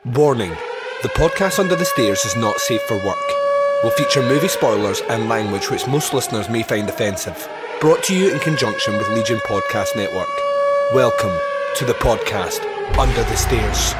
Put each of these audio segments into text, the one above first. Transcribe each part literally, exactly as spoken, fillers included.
Warning, the podcast Under the Stairs is not safe for work. Will feature movie spoilers and language which most listeners may find offensive. Brought to you in conjunction with Legion Podcast Network. Welcome to the podcast Under the Stairs.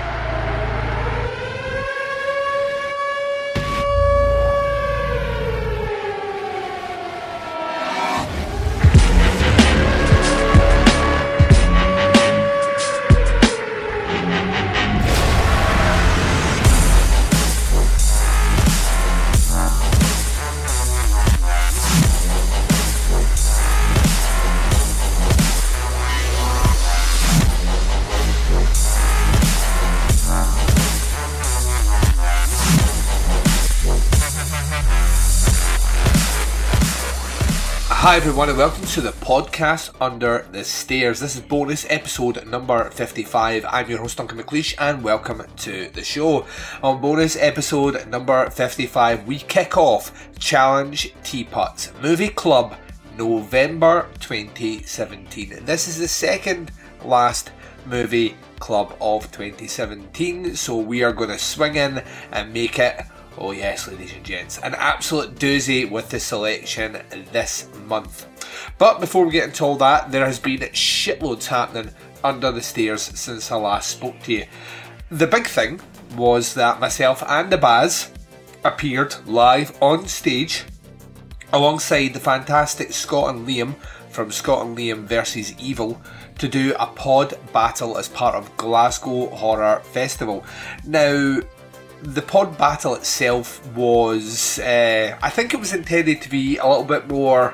Hi everyone and welcome to the podcast Under the Stairs. This is bonus episode number fifty-five. I'm your host Duncan McLeish and welcome to the show. On bonus episode number fifty-five we kick off Challenge Teapots Movie Club November twenty seventeen. This is the second last movie club of twenty seventeen, so we are going to swing in and make it, oh yes ladies and gents, an absolute doozy with the selection this month. But before we get into all that, there has been shitloads happening under the stairs since I last spoke to you. The big thing was that myself and the Baz appeared live on stage alongside the fantastic Scott and Liam from Scott and Liam versus Evil to do a pod battle as part of Glasgow Horror Festival. Now, the pod battle itself was, uh, I think it was intended to be a little bit more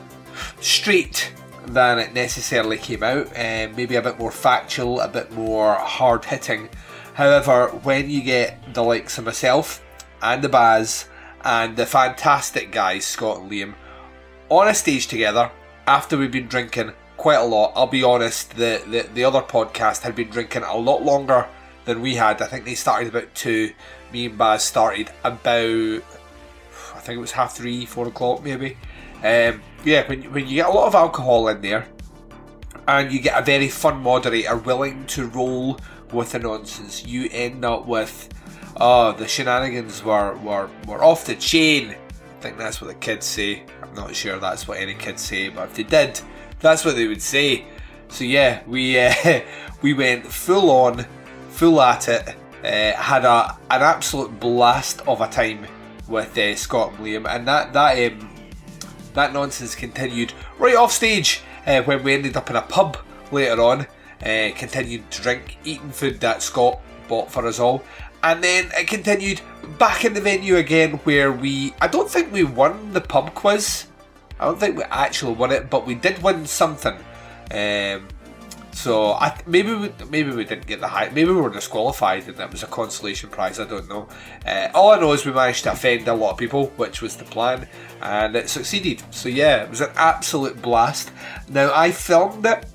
straight than it necessarily came out, uh, maybe a bit more factual, a bit more hard hitting. However, when you get the likes of myself and the Baz and the fantastic guys Scott and Liam on a stage together after we've been drinking quite a lot, I'll be honest, the, the, the other podcast had been drinking a lot longer than we had. I think they started about two. Me and Baz started about, I think it was half three, four o'clock maybe. Um, yeah, when, when you get a lot of alcohol in there and you get a very fun moderator willing to roll with the nonsense, you end up with, oh, the shenanigans were, were, were off the chain. I think that's what the kids say. I'm not sure that's what any kids say, but if they did, that's what they would say. So yeah, we uh, we went full on, full at it, uh, had a an absolute blast of a time with uh, Scott and Liam, and that that um, that nonsense continued right off stage uh, when we ended up in a pub later on, uh, continued to drink, eating food that Scott bought for us all, and then it continued back in the venue again where we, I don't think we won the pub quiz, I don't think we actually won it, but we did win something. Um, So I, maybe we, maybe we didn't get the high. Maybe we were disqualified and that was a consolation prize. I don't know. Uh, all I know is we managed to offend a lot of people, which was the plan, and it succeeded. So yeah, it was an absolute blast. Now I filmed it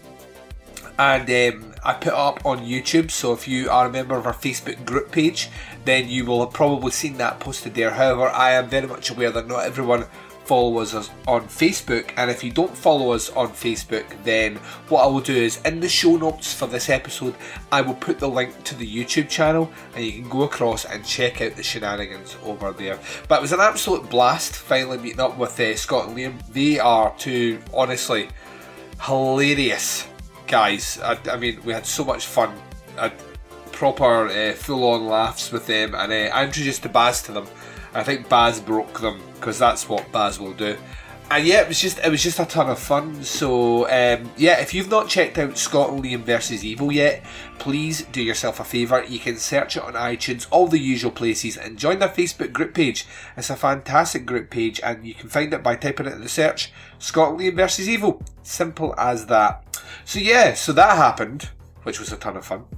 and um, I put it up on YouTube. So if you are a member of our Facebook group page, then you will have probably seen that posted there. However, I am very much aware that not everyone follows us on Facebook, and if you don't follow us on Facebook, then what I will do is in the show notes for this episode I will put the link to the YouTube channel and you can go across and check out the shenanigans over there. But it was an absolute blast finally meeting up with uh, Scott and Liam. They are two honestly hilarious guys. I, I mean, we had so much fun. I had proper uh, full on laughs with them, and uh, I introduced the Baz to them. I think Baz broke them because that's what Baz will do. And yeah, it was just it was just a ton of fun. So um, yeah, if you've not checked out Scott and Liam versus Evil yet, please do yourself a favour. You can search it on iTunes, all the usual places, and join their Facebook group page. It's a fantastic group page, and you can find it by typing it in the search Scott and Liam versus Evil. Simple as that. So yeah, so that happened, which was a ton of fun.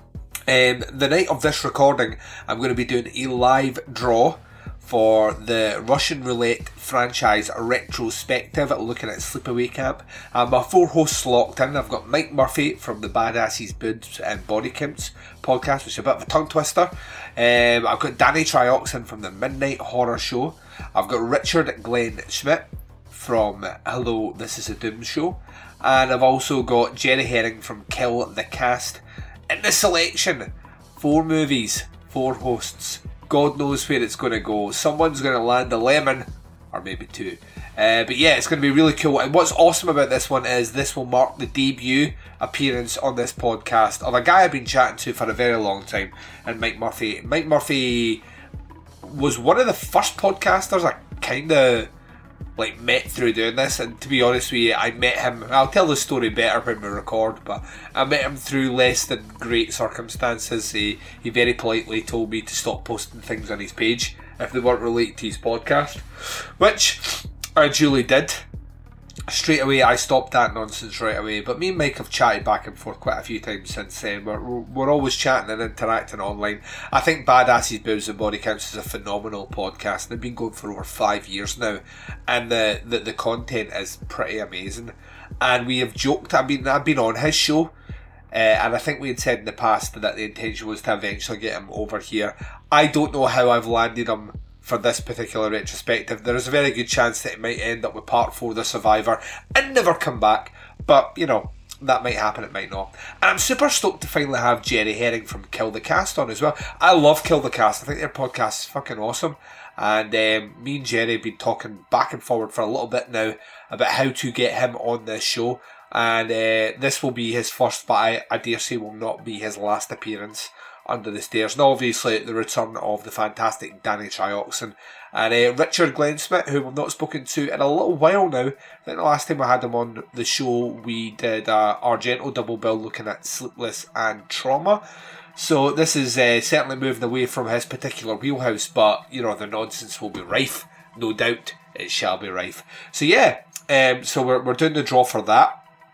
Um, the night of this recording, I'm going to be doing a live draw for the Russian Roulette franchise retrospective, looking at Sleepaway Camp. Um, my four hosts locked in. I've got Mike Murphy from the Badasses, Boobs and Body Counts podcast, which is a bit of a tongue twister. Um, I've got Danny Trioxin from the Midnight Horror Show. I've got Richard Glenn Schmidt from Hello, This is a Doom Show. And I've also got Jerry Herring from Kill the Cast. In the selection, four movies four hosts. God knows where it's going to go. Someone's going to land a lemon, or maybe two. Uh, but yeah, it's going to be really cool. And what's awesome about this one is this will mark the debut appearance on this podcast of a guy I've been chatting to for a very long time, and Mike Murphy. Mike Murphy was one of the first podcasters I kind of like met through doing this, and to be honest with you, I met him, I'll tell the story better when we record, but I met him through less than great circumstances. He, he very politely told me to stop posting things on his page if they weren't related to his podcast, which I duly did. Straight away, I stopped that nonsense right away. But me and Mike have chatted back and forth quite a few times since then. We're, we're always chatting and interacting online. I think Badasses, Boobs and Body Counts is a phenomenal podcast. They've been going for over five years now. And the, the, the content is pretty amazing. And we have joked, I've been, I've been on his show. Uh, and I think we had said in the past that the intention was to eventually get him over here. I don't know how I've landed him for this particular retrospective. There is a very good chance that it might end up with part four of The Survivor and never come back. But, you know, that might happen, it might not. And I'm super stoked to finally have Jerry Herring from Kill the Cast on as well. I love Kill the Cast. I think their podcast is fucking awesome. And um, me and Jerry have been talking back and forward for a little bit now about how to get him on this show. And uh, this will be his first, but I, I dare say will not be his last appearance under the stairs. And obviously the return of the fantastic Danny Trioxon and uh, Richard Glensmith, who we've not spoken to in a little while now. I think the last time I had him on the show, we did uh, Argento double bill looking at Sleepless and Trauma. So this is uh, certainly moving away from his particular wheelhouse, but you know, the nonsense will be rife. No doubt it shall be rife. So yeah, um, so we're, we're doing the draw for that.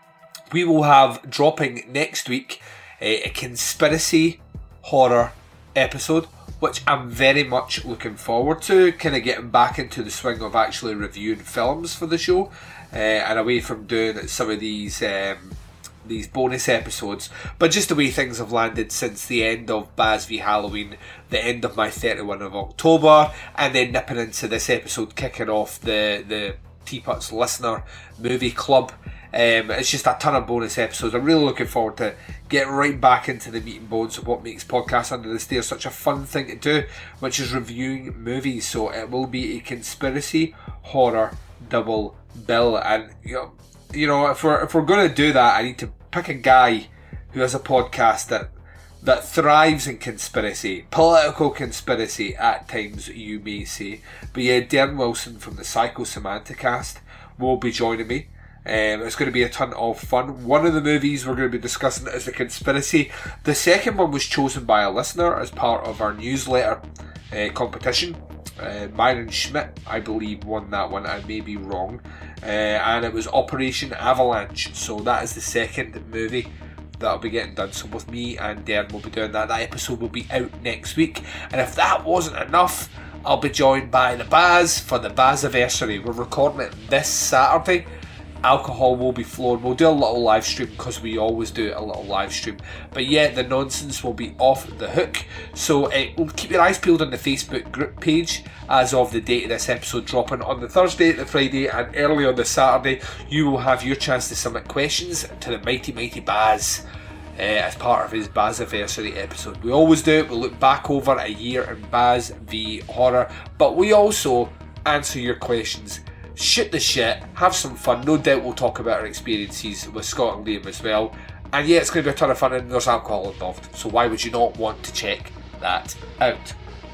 We will have dropping next week a, a conspiracy horror episode, which I'm very much looking forward to, kind of getting back into the swing of actually reviewing films for the show, uh, and away from doing some of these um, these bonus episodes. But just the way things have landed since the end of Baz v Halloween, the end of my thirty-first of October, and then nipping into this episode, kicking off the the Teapots Listener Movie Club. Um, it's just a ton of bonus episodes. I'm really looking forward to getting right back into the meat and bones of what makes Podcasts Under the Stairs such a fun thing to do, which is reviewing movies. So it will be a conspiracy horror double bill, and you know, you know, if we're if we're going to do that, I need to pick a guy who has a podcast that that thrives in conspiracy, political conspiracy at times, you may say. But yeah, Darren Wilson from the Psychosemanticast will be joining me. Um, it's going to be a ton of fun. One of the movies we're going to be discussing is The Conspiracy. The second one was chosen by a listener as part of our newsletter uh, competition. Uh, Myron Schmidt, I believe, won that one. I may be wrong. Uh, and it was Operation Avalanche. So that is the second movie that'll be getting done. So both me and Darren will be doing that. That episode will be out next week. And if that wasn't enough, I'll be joined by the Baz for the Baziversary. We're recording it this Saturday. Alcohol will be flowing. We'll do a little live stream because we always do a little live stream. But yeah, the nonsense will be off the hook. So uh, keep your eyes peeled on the Facebook group page as of the date of this episode dropping on the Thursday, the Friday, and early on the Saturday. You will have your chance to submit questions to the mighty, mighty Baz uh, as part of his Baziversary episode. We always do it. We look back over a year in Baz v Horror, but we also answer your questions. Shoot the shit, have some fun. No doubt we'll talk about our experiences with Scott and Liam as well. And yeah, it's going to be a ton of fun, and there's alcohol involved. So why would you not want to check that out?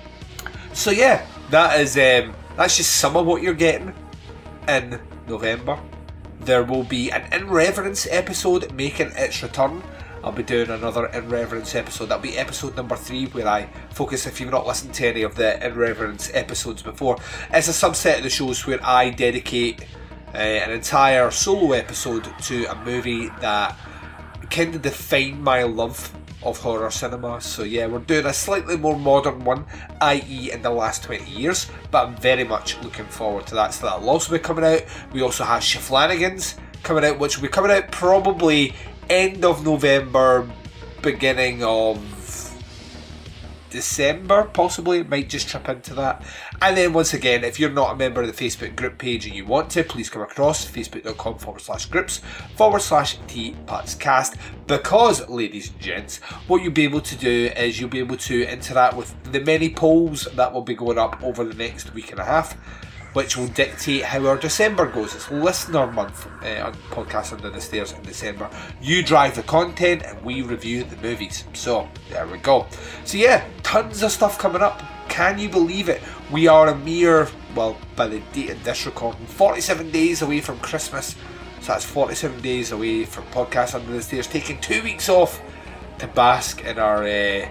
So yeah, that is um, that's just some of what you're getting in November. There will be an In Reverence episode making its return. I'll be doing another In Reverence episode. That'll be episode number three, where I focus, if you've not listened to any of the In Reverence episodes before, it's a subset of the shows where I dedicate uh, an entire solo episode to a movie that kind of defined my love of horror cinema. So yeah, we're doing a slightly more modern one, that is in the last twenty years, but I'm very much looking forward to that. So that'll also be coming out. We also have Shaflanigans coming out, which will be coming out probably end of November, beginning of December, possibly. Might just trip into that. And then once again, if you're not a member of the Facebook group page and you want to, please come across facebook.com forward slash groups forward slash tputscast, because, ladies and gents, what you'll be able to do is you'll be able to interact with the many polls that will be going up over the next week and a half, which will dictate how our December goes. It's listener month uh, on Podcast Under the Stairs in December. You drive the content and we review the movies. So, there we go. So yeah, tons of stuff coming up. Can you believe it? We are a mere, well, by the date of this recording, forty-seven days away from Christmas. So that's forty-seven days away from Podcast Under the Stairs, taking two weeks off to bask in our... Uh,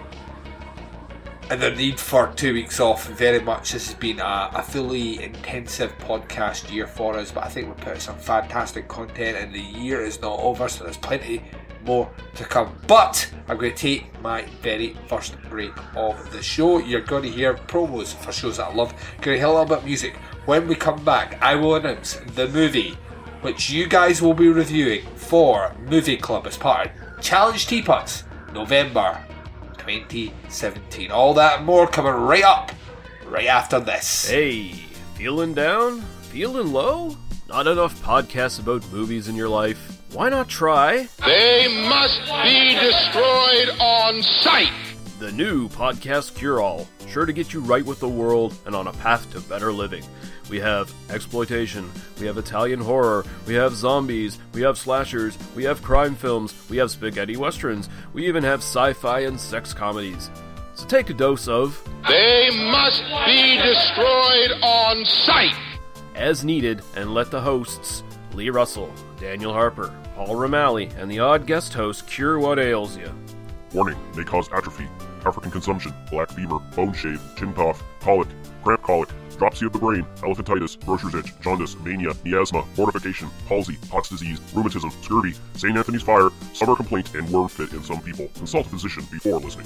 and the need for two weeks off. Very much this has been a, a fully intensive podcast year for us, but I think we've put some fantastic content and the year is not over, so there's plenty more to come. But I'm going to take my very first break of the show. You're going to hear promos for shows that I love. You're going to hear a little bit of music. When we come back, I will announce the movie which you guys will be reviewing for Movie Club as part of Challenge Teapots November twenty seventeen. All that and more coming right up, right after this. Hey, feeling down? Feeling low? Not enough podcasts about movies in your life? Why not try... They must be destroyed on sight! The new Podcast Cure-All, sure to get you right with the world and on a path to better living. We have exploitation, we have Italian horror, we have zombies, we have slashers, we have crime films, we have spaghetti westerns, we even have sci-fi and sex comedies. So take a dose of... They must be destroyed on sight! As needed, and let the hosts, Lee Russell, Daniel Harper, Paul Romali, and the odd guest host cure what ails you. Warning, may cause atrophy, African consumption, black fever, bone shave, chin cough, colic, cramp colic, dropsy of the brain, elephantitis, grocer's itch, jaundice, mania, miasma, mortification, palsy, Pott's disease, rheumatism, scurvy, Saint Anthony's fire, summer complaint, and worm fit in some people. Consult a physician before listening.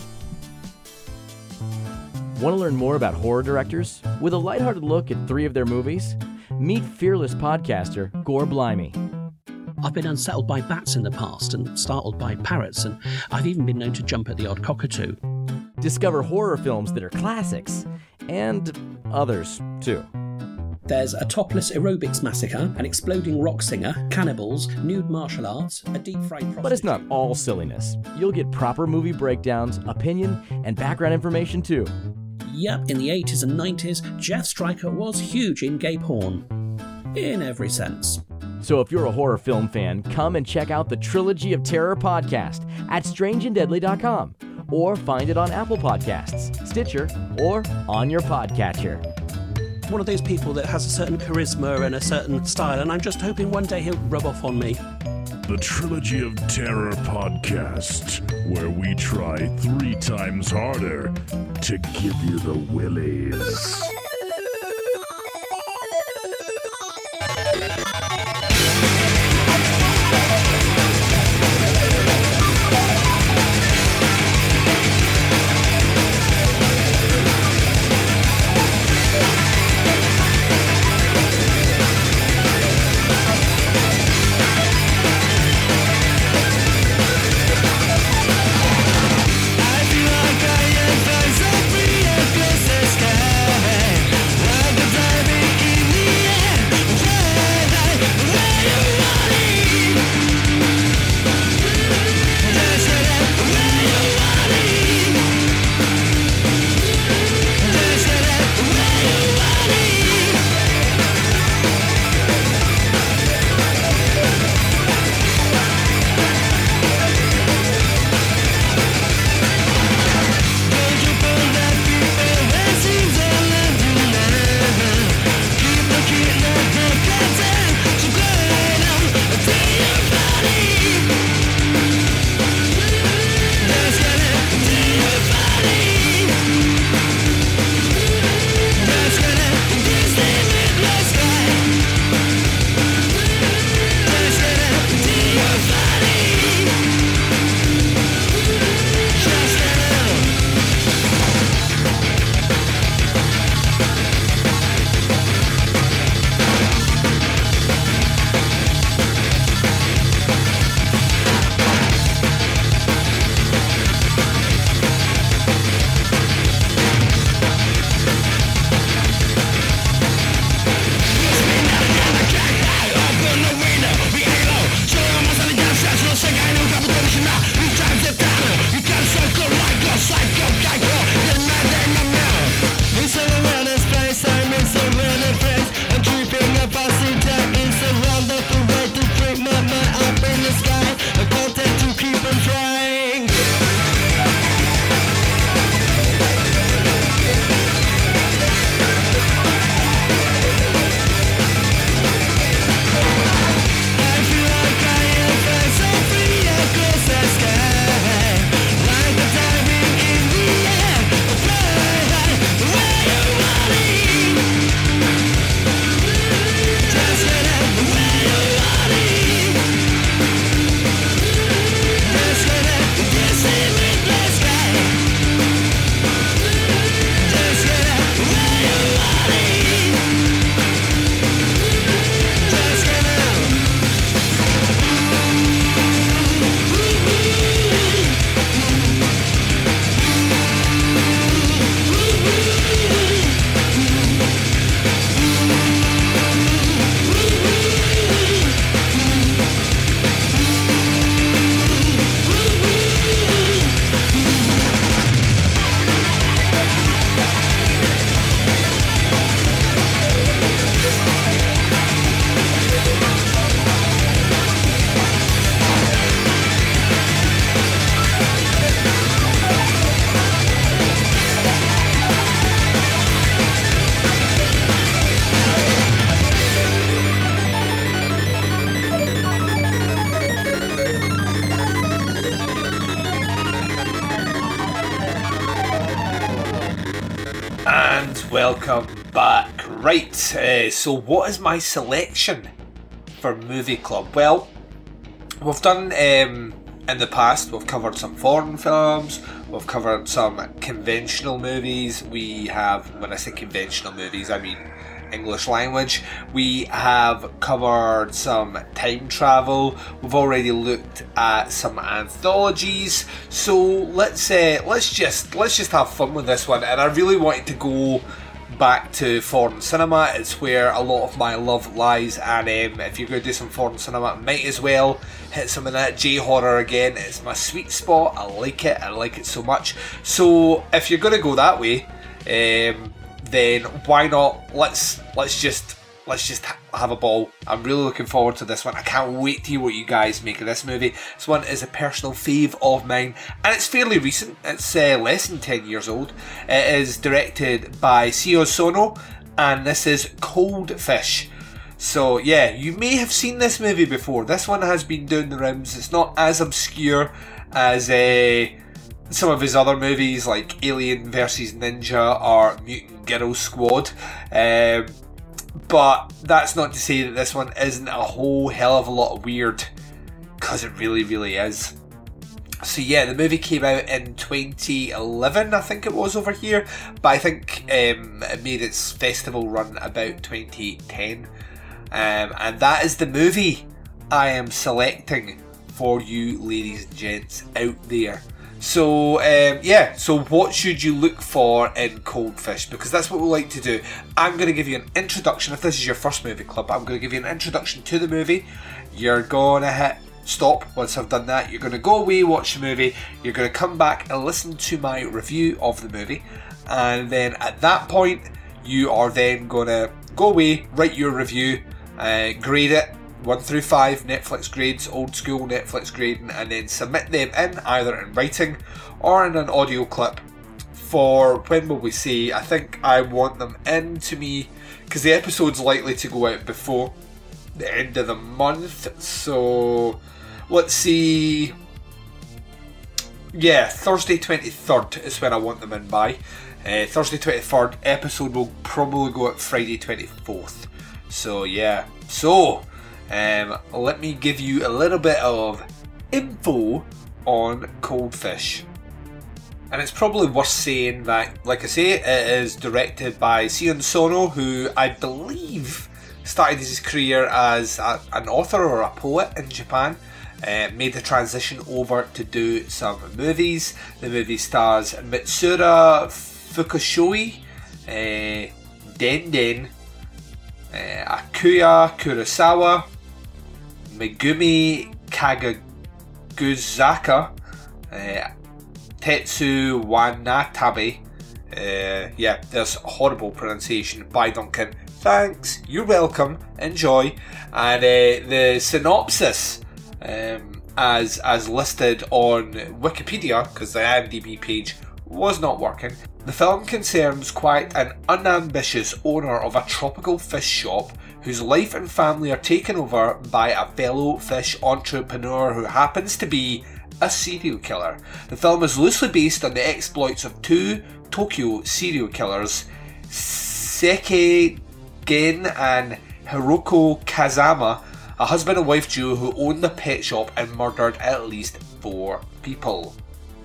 Want to learn more about horror directors? With a lighthearted look at three of their movies? Meet fearless podcaster Gore Blimey. I've been unsettled by bats in the past and startled by parrots, and I've even been known to jump at the odd cockatoo. Discover horror films that are classics, and others, too. There's a topless aerobics massacre, an exploding rock singer, cannibals, nude martial arts, a deep-fried prostitute... But it's not all silliness. You'll get proper movie breakdowns, opinion, and background information, too. Yep, in the eighties and nineties, Jeff Stryker was huge in gay porn. In every sense. So if you're a horror film fan, come and check out the Trilogy of Terror podcast at strange and deadly dot com, or find it on Apple Podcasts, Stitcher, or on your podcatcher. One of those people that has a certain charisma and a certain style, and I'm just hoping one day he'll rub off on me. The Trilogy of Terror podcast, where we try three times harder to give you the willies. I feel like I am so free and close to sky. Welcome back. Right, uh, so what is my selection for Movie Club? Well, we've done, um, in the past, we've covered some foreign films, we've covered some conventional movies, we have, when I say conventional movies, I mean English language, we have covered some time travel, we've already looked at some anthologies, so let's uh, let's just let's just have fun with this one. And I really wanted to go back to foreign cinema. It's where a lot of my love lies, and um, if you're going to do some foreign cinema, might as well hit some of that J-horror again. It's my sweet spot. I like it. I like it so much. So if you're going to go that way, um, then why not? Let's let's just let's just ha- have a ball. I'm really looking forward to this one. I can't wait to hear what you guys make of this movie. This one is a personal fave of mine, and it's fairly recent. It's uh, less than ten years old. It is directed by Seo Sono, and this is Cold Fish. So yeah, you may have seen this movie before. This one has been doing the rounds. It's not as obscure as uh, some of his other movies like Alien versus. Ninja or Mutant Girl Squad. Um, but that's not to say that this one isn't a whole hell of a lot of weird, because it really, really is. So yeah, the movie came out in twenty eleven, I think it was over here, but I think um, it made its festival run about twenty ten. Um, and that is the movie I am selecting for you ladies and gents out there. So um, yeah, so what should you look for in Cold Fish? Because that's what we like to do. I'm going to give you an introduction. If this is your first movie club, I'm going to give you an introduction to the movie. You're going to hit stop once I've done that. You're going to go away, watch the movie. You're going to come back and listen to my review of the movie. And then at that point, you are then going to go away, write your review, uh, grade it. one through five Netflix grades, old school Netflix grading, and then submit them in either in writing or in an audio clip for, when will we say, I think I want them in to me, because the episode's likely to go out before the end of the month, so let's see, yeah, Thursday twenty-third is when I want them in by. uh, Thursday twenty-third, episode will probably go out Friday twenty-fourth, so yeah, so Um, let me give you a little bit of info on Cold Fish. And it's probably worth saying that, like I say, it is directed by Seo Sono, who I believe started his career as a, an author or a poet in Japan. Uh, made the transition over to do some movies. The movie stars Mitsuru Fukushoi, uh, Den Den, uh, Akuya Kurosawa, Megumi Kaguzaka, uh, Tetsu Wanatabe. Uh, yeah, there's horrible pronunciation. Bye, Duncan. Thanks. You're welcome. Enjoy. And uh, the synopsis, um, as as listed on Wikipedia, because the IMDb page was not working. The film concerns quite an unambitious owner of a tropical fish shop whose life and family are taken over by a fellow fish entrepreneur who happens to be a serial killer. The film is loosely based on the exploits of two Tokyo serial killers, Sekegen and Hiroko Kazama, a husband and wife duo who owned a pet shop and murdered at least four people.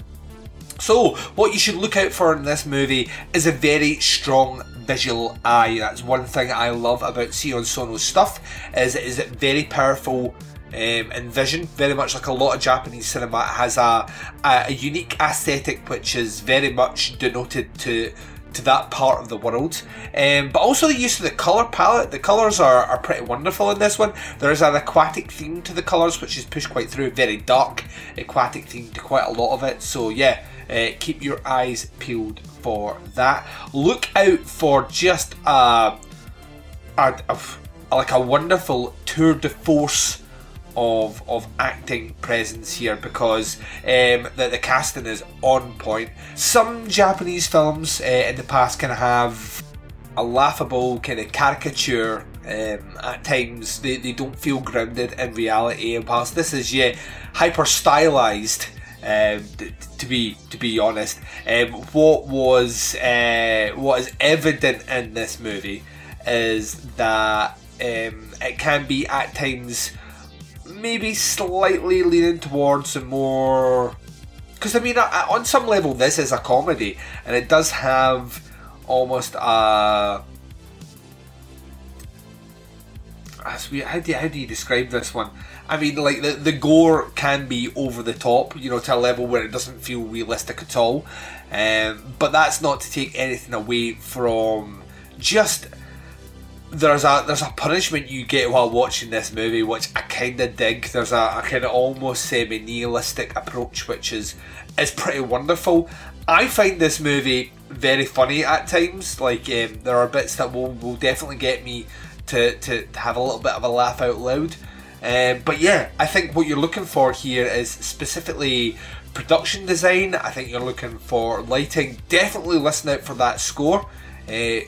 So, what you should look out for in this movie is a very strong visual eye. That's one thing I love about Seo Sono's stuff, is it is very powerful um, in vision, very much like a lot of Japanese cinema. It has a, a, a unique aesthetic which is very much denoted to to that part of the world, um, but also the use of the colour palette. The colours are, are pretty wonderful in this one. There is an aquatic theme to the colours which is pushed quite through, very dark aquatic theme to quite a lot of it, so yeah, uh, keep your eyes peeled for that. Look out for just a, a, a, like a wonderful tour de force of of acting presence here, because um, the, the casting is on point. Some Japanese films uh, in the past can have a laughable kind of caricature. Um, at times they, they don't feel grounded in reality, and whilst this is yeah hyper stylized, Um, t- to be to be honest, um, what was uh, what is evident in this movie is that um, it can be at times maybe slightly leaning towards a more, because I mean uh, on some level this is a comedy and it does have almost a, as we, how do you, how do you describe this one? I mean, like, the, the gore can be over the top, you know, to a level where it doesn't feel realistic at all. Um, but that's not to take anything away from just, there's a there's a punishment you get while watching this movie, which I kind of dig. There's a, a kind of almost semi-nihilistic approach, which is, is pretty wonderful. I find this movie very funny at times. Like, um, there are bits that will, will definitely get me to, to have a little bit of a laugh out loud. Um, but yeah, I think what you're looking for here is specifically production design. I think you're looking for lighting. Definitely listen out for that score. Uh,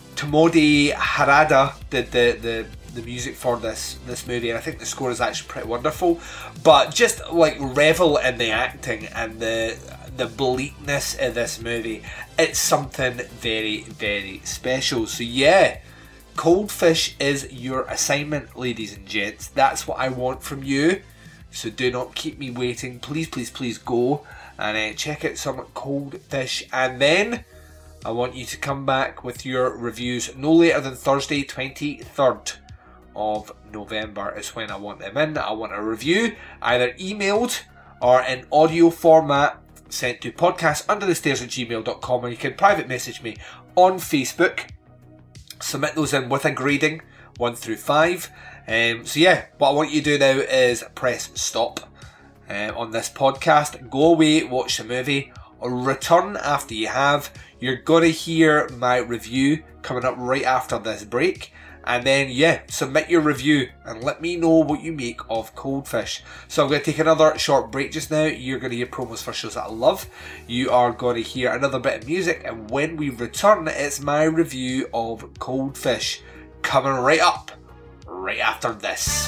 Tomoe Harada did the, the, the music for this, this movie, and I think the score is actually pretty wonderful. But just like revel in the acting and the the bleakness of this movie. It's something very, very special. So yeah, Cold Fish is your assignment, ladies and gents. That's what I want from you. So do not keep me waiting. Please, please, please go and uh, check out some Cold Fish. And then I want you to come back with your reviews no later than Thursday, twenty-third of November is when I want them in. I want a review, either emailed or in audio format, sent to podcast under the stairs at gmail dot com, or you can private message me on Facebook. Submit those in with a grading, one through five. Um, so yeah, what I want you to do now is press stop uh, on this podcast. Go away, watch the movie, or return after you have. You're going to hear my review coming up right after this break. And then, yeah, submit your review and let me know what you make of Cold Fish. So I'm going to take another short break just now. You're going to hear promos for shows that I love. You are going to hear another bit of music. And when we return, it's my review of Cold Fish coming right up, right after this.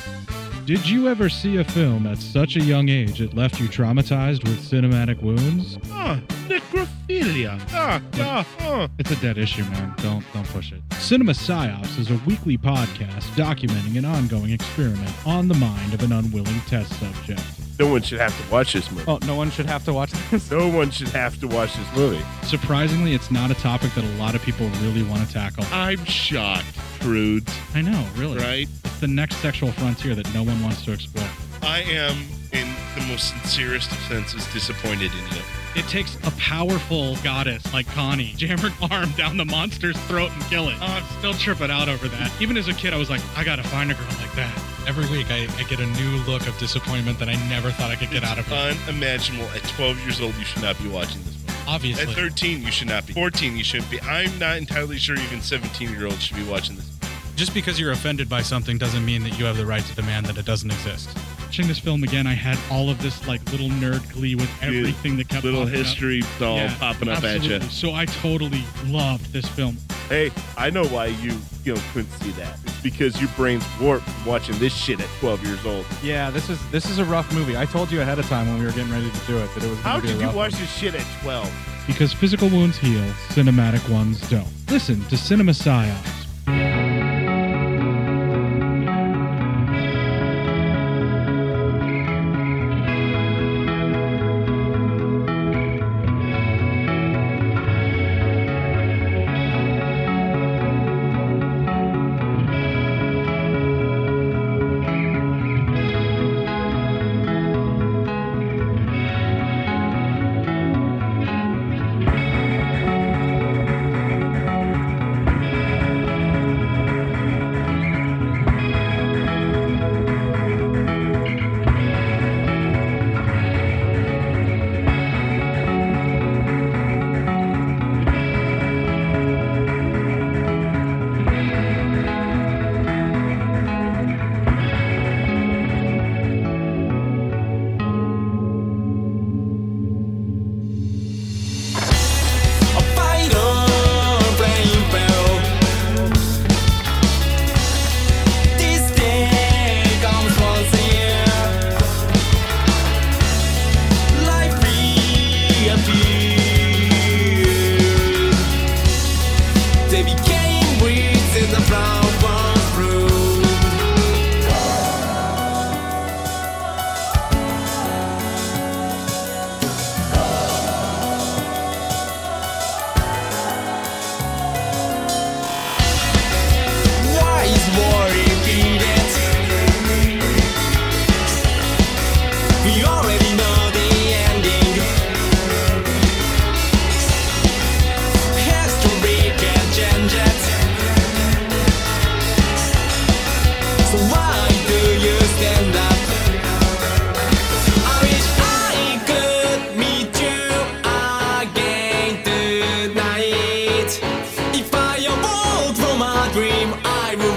Did you ever see a film at such a young age it left you traumatized with cinematic wounds? Ah, necrophilia. Ah, ah, ah. It's a dead issue, man. Don't don't push it. Cinema Psyops is a weekly podcast documenting an ongoing experiment on the mind of an unwilling test subject. No one should have to watch this movie. Oh, no one should have to watch this? No one should have to watch this movie. Surprisingly, it's not a topic that a lot of people really want to tackle. I'm shocked, prudes. I know, really. Right? It's the next sexual frontier that no one wants to explore. I am, in the most sincerest of senses, disappointed in you. It takes a powerful goddess like Connie, jam her arm down the monster's throat and kill it. Oh, I'm still tripping out over that. Even as a kid, I was like, I gotta find a girl like that. Every week, I, I get a new look of disappointment that I never thought I could get it's out of her. Unimaginable. At twelve years old, you should not be watching this movie. Obviously. At thirteen, you should not be. fourteen, you shouldn't be. I'm not entirely sure even seventeen-year-olds should be watching this. Just because you're offended by something doesn't mean that you have the right to demand that it doesn't exist. Watching this film again, I had all of this like little nerd glee with everything that kept little popping history up. all Yeah, popping up absolutely. at you. So I totally loved this film. Hey, I know why you, you know, couldn't see that. It's because your brain's warped from watching this shit at twelve years old. Yeah, this is this is a rough movie. I told you ahead of time when we were getting ready to do it that it was How going to be did a you rough watch one. this shit at twelve? Because physical wounds heal, cinematic ones don't. Listen to Cinema Psyops.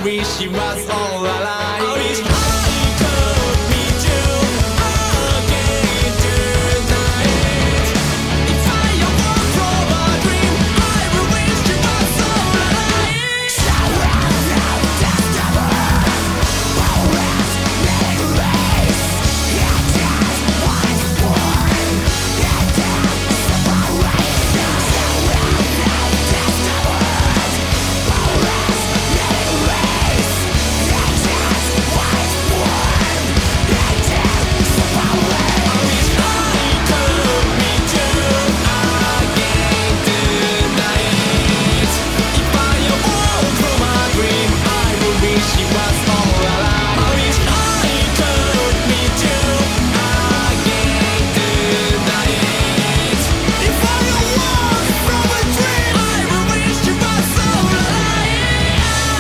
wish she was all alive. I wish I could meet you again tonight. If I awoke from a dream, I would wish she was all alive. Showers of testament, powers made race. It just was born, it just separation. Showers of testament, powers made race. It just was born, it just separation. I wish I could meet you again tonight. If I awoke from a dream, I would wish she was all alive. I wish I could meet you again tonight. If I awoke from a dream, I would wish she was all alive.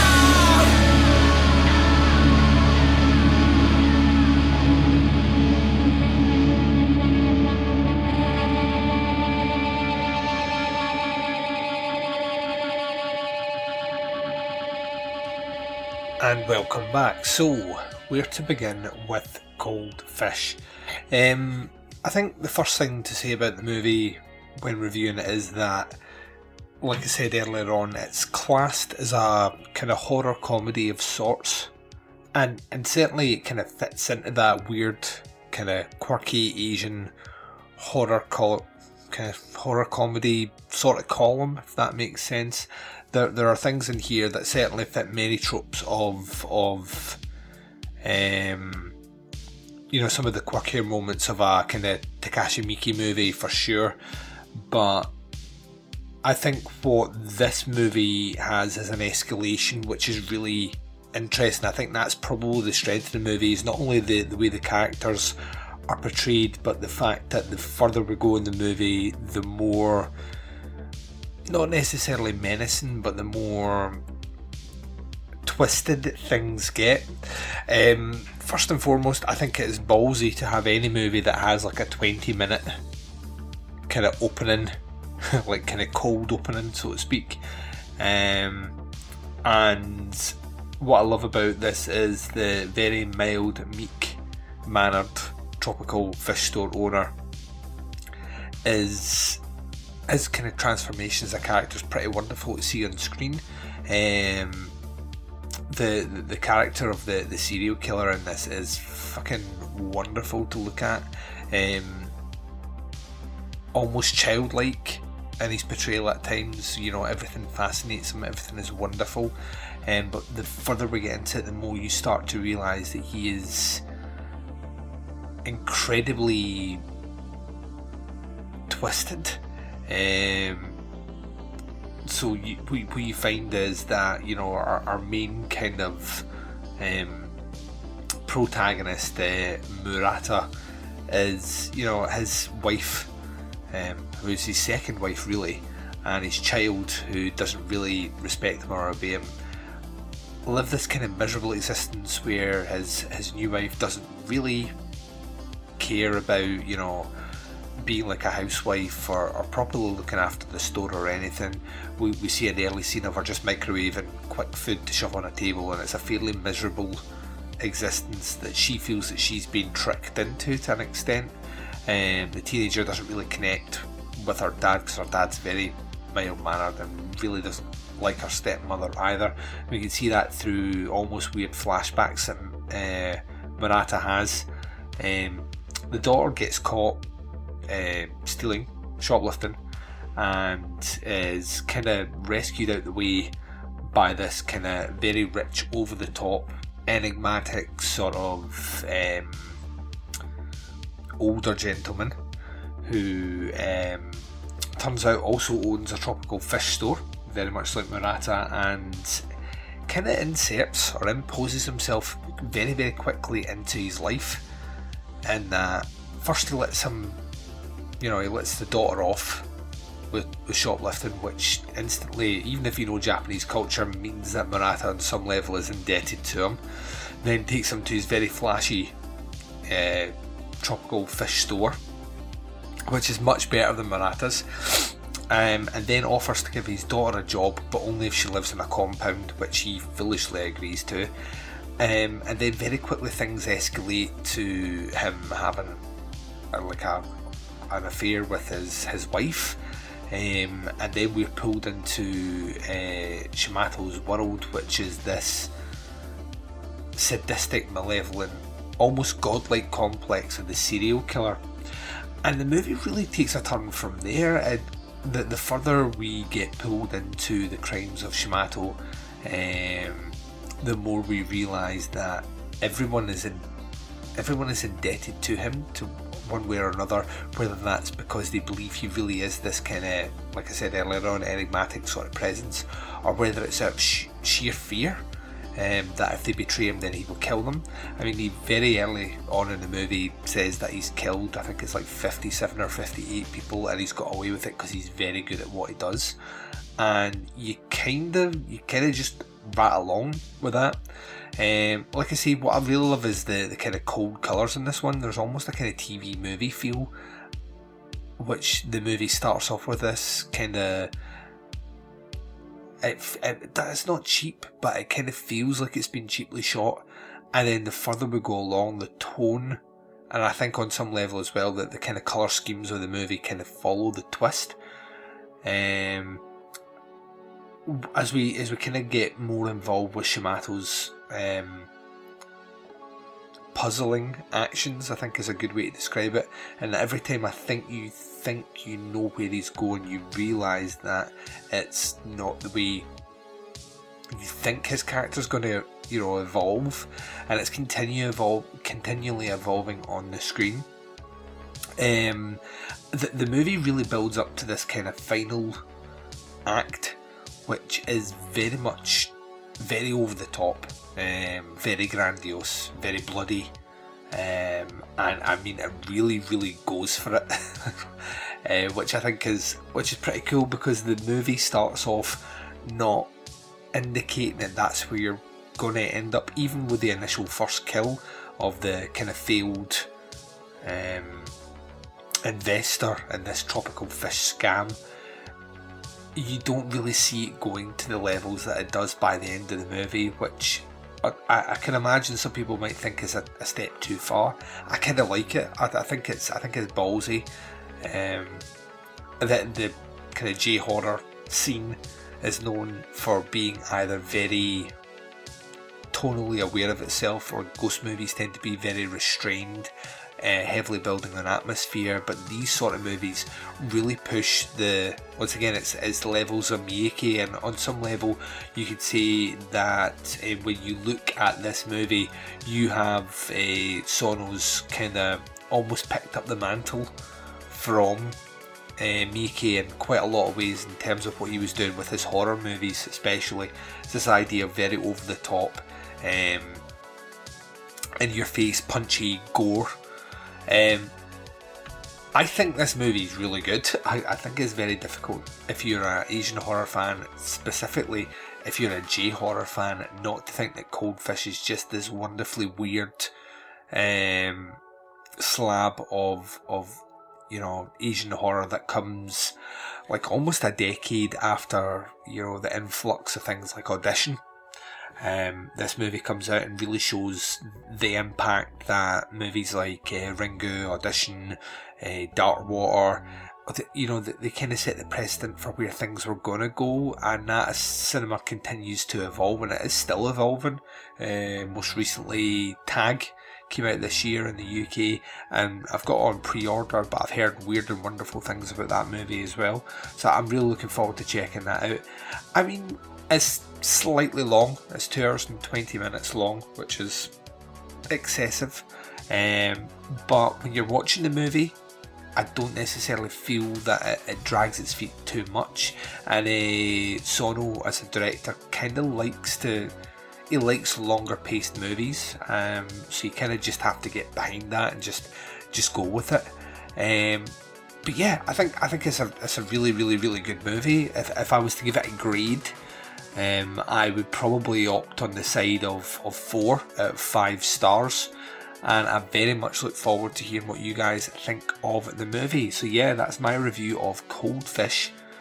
And welcome back. So, where to begin with Goldfish? Um, I think the first thing to say about the movie when reviewing it is that, like I said earlier on, it's classed as a kind of horror comedy of sorts, and and certainly it kind of fits into that weird kind of quirky Asian horror col- kind of horror comedy sort of column, if that makes sense. There, there are things in here that certainly fit many tropes of of um, you know, some of the quirkier moments of a kind of Takashi Miike movie for sure, but I think what this movie has is an escalation which is really interesting. I think that's probably the strength of the movie, is not only the, the way the characters are portrayed, but the fact that the further we go in the movie, the more, not necessarily menacing, but the more twisted things get. Um, first and foremost, I think it is ballsy to have any movie that has like a twenty minute kind of opening, like kind of cold opening, so to speak. Um, and what I love about this is the very mild, meek mannered tropical fish store owner is his kind of transformation as a character is pretty wonderful to see on screen. Um, the, the the character of the, the serial killer in this is fucking wonderful to look at. Um, almost childlike in his portrayal at times. You know, everything fascinates him, everything is wonderful. Um, but the further we get into it, the more you start to realise that he is incredibly twisted. Um, so you, what, what you find is that, you know, our, our main kind of um, protagonist, uh, Murata, is, you know, his wife, um, who's his second wife really, and his child, who doesn't really respect him or obey him, live this kind of miserable existence where his, his new wife doesn't really care about, you know, being like a housewife or, or properly looking after the store or anything. We, we see an early scene of her just microwaving quick food to shove on a table, and it's a fairly miserable existence that she feels that she's been tricked into to an extent. Um, the teenager doesn't really connect with her dad because her dad's very mild mannered and really doesn't like her stepmother either. We can see that through almost weird flashbacks that uh, Murata has. Um, the daughter gets caught uh, stealing, shoplifting, and is kind of rescued out the way by this kind of very rich, over the top, enigmatic sort of um, older gentleman who um, turns out also owns a tropical fish store, very much like Murata, and kind of inserts or imposes himself very very quickly into his life. And uh, first he lets him, you know, he lets the daughter off with, with shoplifting, which instantly, even if you know Japanese culture, means that Murata on some level is indebted to him. Then takes him to his very flashy uh, tropical fish store, which is much better than Murata's. um, and then offers to give his daughter a job, but only if she lives in a compound, which he foolishly agrees to. Um, and then very quickly things escalate to him having uh, like a, an affair with his, his wife. Um, and then we're pulled into uh, Shimato's world, which is this sadistic, malevolent, almost godlike complex of the serial killer. And the movie really takes a turn from there. And the, the further we get pulled into the crimes of Shimato, um, the more we realise that everyone is in, everyone is indebted to him to one way or another, whether that's because they believe he really is this kind of, like I said earlier on, enigmatic sort of presence, or whether it's out of sh- sheer fear um, that if they betray him then he will kill them. I mean, he very early on in the movie says that he's killed, I think it's like fifty-seven or fifty-eight people, and he's got away with it because he's very good at what he does. And you kind of, you kind of just rat along with that. Um, like I say, what I really love is the, the kind of cold colours in this one. There's almost a kind of T V movie feel, which the movie starts off with this kind of, it, it, it's not cheap, but it kind of feels like it's been cheaply shot. And then the further we go along, the tone, and I think on some level as well, that the kind of colour schemes of the movie kind of follow the twist. Um, as we as we kind of get more involved with Shimato's um, puzzling actions, I think is a good way to describe it. And every time I think you think you know where he's going, you realise that it's not the way you think his character's going to, you know, evolve, and it's continue evolve, continually evolving on the screen. Um, the the movie really builds up to this kind of final act, which is very much very over the top, um, very grandiose, very bloody, um, and I mean it really, really goes for it, uh, which I think is which is pretty cool, because the movie starts off not indicating that that's where you're going to end up, even with the initial first kill of the kind of failed um, investor in this tropical fish scam. You don't really see it going to the levels that it does by the end of the movie, which I, I can imagine some people might think is a, a step too far. I kind of like it. I, I think it's I think it's ballsy. Um, the, the kind of J-horror scene is known for being either very tonally aware of itself, or ghost movies tend to be very restrained, uh, heavily building an atmosphere, but these sort of movies really push the, once again, it's, it's the levels of Miike, and on some level you could say that uh, when you look at this movie, you have uh, Sono's kind of almost picked up the mantle from Uh, Miike in quite a lot of ways in terms of what he was doing with his horror movies, especially. It's this idea of very over the top, um, in your face, punchy gore. Um, I think this movie is really good. I, I think it's very difficult if you're an Asian horror fan, specifically if you're a J-horror fan, not to think that Cold Fish is just this wonderfully weird um, slab of of you know, Asian horror that comes like almost a decade after, you know, the influx of things like Audition. Um, this movie comes out and really shows the impact that movies like uh, Ringu, Audition, uh, Dark Water, you know, they, they kind of set the precedent for where things were going to go, and that as cinema continues to evolve, and it is still evolving. Uh, most recently, Tag came out this year in the U K, and I've got on pre-order, but I've heard weird and wonderful things about that movie as well, so I'm really looking forward to checking that out. I mean, it's slightly long, it's two hours and twenty minutes long, which is excessive, um, but when you're watching the movie, I don't necessarily feel that it, it drags its feet too much, and uh, Sono as a director kind of likes to He likes longer paced movies, um, so you kind of just have to get behind that and just just go with it. Um, but yeah, I think I think it's a it's a really really really good movie. If if I was to give it a grade, um, I would probably opt on the side of, of four out of five stars. And I very much look forward to hearing what you guys think of the movie. So yeah, that's my review of Cold Fish,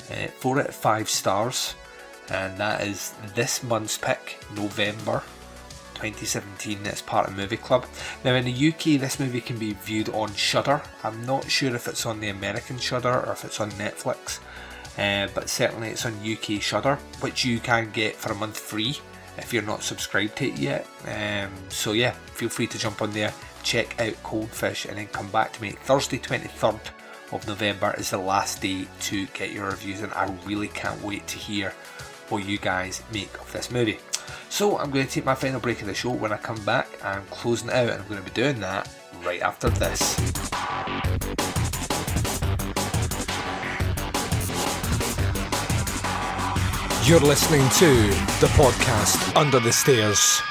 uh, four out of five stars, and that is this month's pick, November twenty seventeen. It's part of Movie Club. Now in the U K, this movie can be viewed on Shudder. I'm not sure if it's on the American Shudder or if it's on Netflix, uh, but certainly it's on U K Shudder, which you can get for a month free if you're not subscribed to it yet. Um, so yeah, feel free to jump on there, check out Cold Fish, and then come back to me. Thursday twenty-third of November is the last day to get your reviews, and I really can't wait to hear what you guys make of this movie. So I'm going to take my final break of the show. When I come back, I'm closing it out, and I'm going to be doing that right after this. You're listening to the podcast Under the Stairs.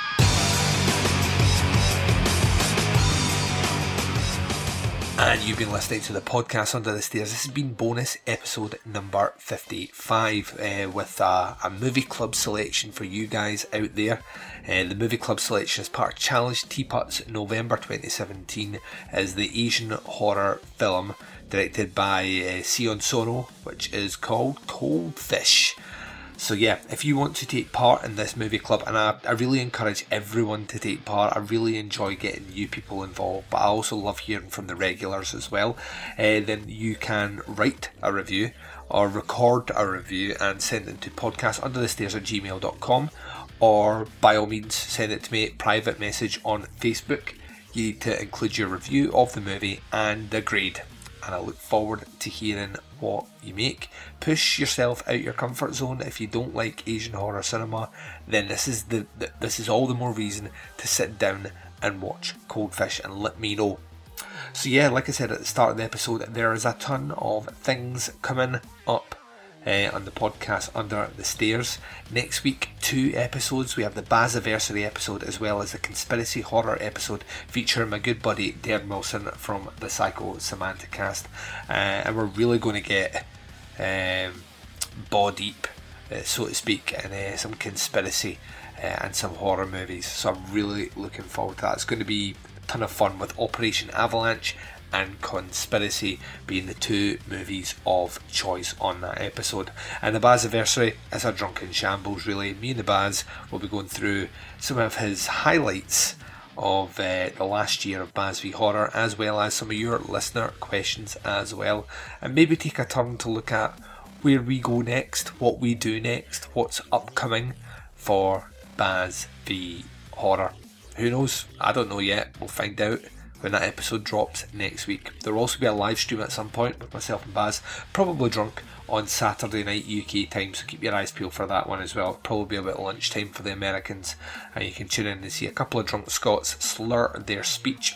And you've been listening to the podcast Under the Stairs. This has been bonus episode number fifty-five uh, with uh, a movie club selection for you guys out there. Uh, the movie club selection is part of Challenge Teapots November twenty seventeen, is the Asian horror film directed by uh, Sion Sono, which is called Cold Fish. So yeah, if you want to take part in this movie club, and I, I really encourage everyone to take part, I really enjoy getting new people involved, but I also love hearing from the regulars as well, uh, then you can write a review or record a review and send it to podcastunderthestairs at gmail dot com, or by all means send it to me, private message on Facebook. You need to include your review of the movie and the grade, and I look forward to hearing what you make. Push yourself out your comfort zone. If you don't like Asian horror cinema, then this is the, the this is all the more reason to sit down and watch Cold Fish and let me know. So yeah, like I said at the start of the episode, there is a ton of things coming up uh, on the podcast Under the Stairs. Next week, two episodes. We have the Baziversary episode as well as the Conspiracy Horror episode featuring my good buddy Darren Wilson from the Psycho Samantha cast, uh, and we're really going to get um, ball deep, uh, so to speak, in uh, some conspiracy uh, and some horror movies. So I'm really looking forward to that. It's going to be a ton of fun, with Operation Avalanche and Conspiracy being the two movies of choice on that episode. And the Baziversary is a drunken shambles, really. Me and the Baz will be going through some of his highlights of uh, the last year of Baz v Horror, as well as some of your listener questions as well, and maybe take a turn to look at where we go next, what we do next, what's upcoming for Baz v Horror. Who knows? I don't know yet. We'll find out when that episode drops next week. There will also be a live stream at some point with myself and Baz, probably drunk, on Saturday night U K time, so keep your eyes peeled for that one as well. It'll probably be about lunchtime for the Americans, and you can tune in and see a couple of drunk Scots slur their speech.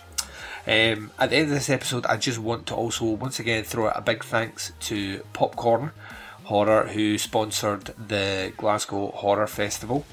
Um, at the end of this episode, I just want to also once again throw out a big thanks to Popcorn Horror, who sponsored the Glasgow Horror Festival,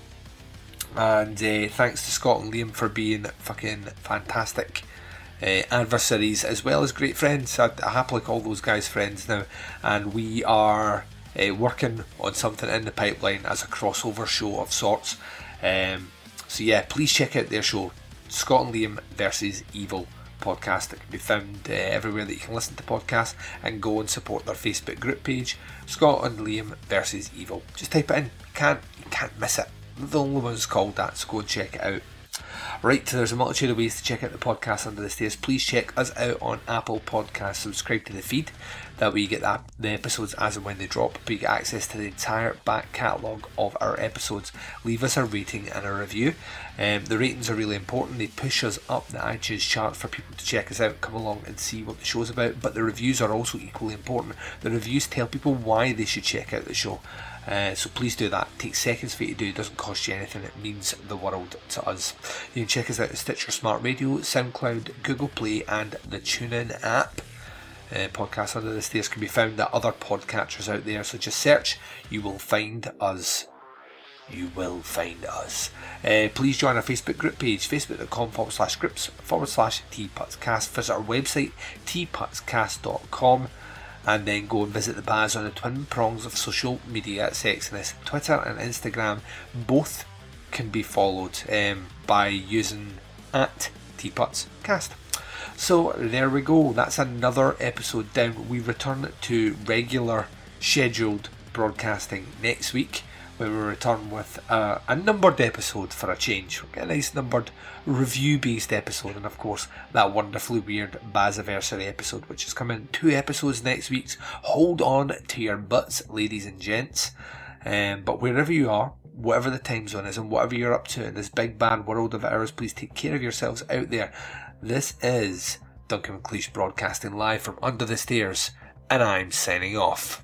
and uh, thanks to Scott and Liam for being fucking fantastic Uh, adversaries as well as great friends. I, I happily call those guys friends now, and we are uh, working on something in the pipeline as a crossover show of sorts. Um, so yeah, please check out their show, Scott and Liam versus Evil podcast. It can be found uh, everywhere that you can listen to podcasts, and go and support their Facebook group page, Scott and Liam versus Evil. Just type it in. You can't, you can't miss it. They're the only ones called that, so go and check it out. Right, there's a multitude of ways to check out the podcast Under the Stairs. Please check us out on Apple Podcasts. Subscribe to the feed. That way you get that, the episodes as and when they drop, but you get access to the entire back catalogue of our episodes. Leave us a rating and a review. Um, the ratings are really important. They push us up the iTunes chart for people to check us out, come along and see what the show's about. But the reviews are also equally important. The reviews tell people why they should check out the show. Uh, so please do that. It takes seconds for you to do. It doesn't cost you anything. It means the world to us. You can check us out at Stitcher Smart Radio, SoundCloud, Google Play, and the TuneIn app. Uh, podcast Under the Stairs can be found at other podcatchers out there, so just search. You will find us. You will find us. Uh, please join our Facebook group page, facebook.com forward slash groups forward slash teapotscast. Visit our website, teapotscast dot com. And then go and visit the Baz on the twin prongs of social media at Sexiness. Twitter and Instagram both can be followed um, by using at teapotscast. So there we go. That's another episode down. We return to regular scheduled broadcasting next week, where we return with uh, a numbered episode for a change. We'll get a nice numbered review-based episode, and of course that wonderfully weird Baziversary episode, which is coming two episodes next week. Hold on to your butts, ladies and gents. Um, but wherever you are, whatever the time zone is, and whatever you're up to in this big bad world of ours, please take care of yourselves out there. This is Duncan McLeish broadcasting live from Under the Stairs, and I'm signing off.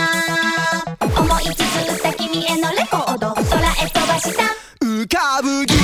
浮かぶ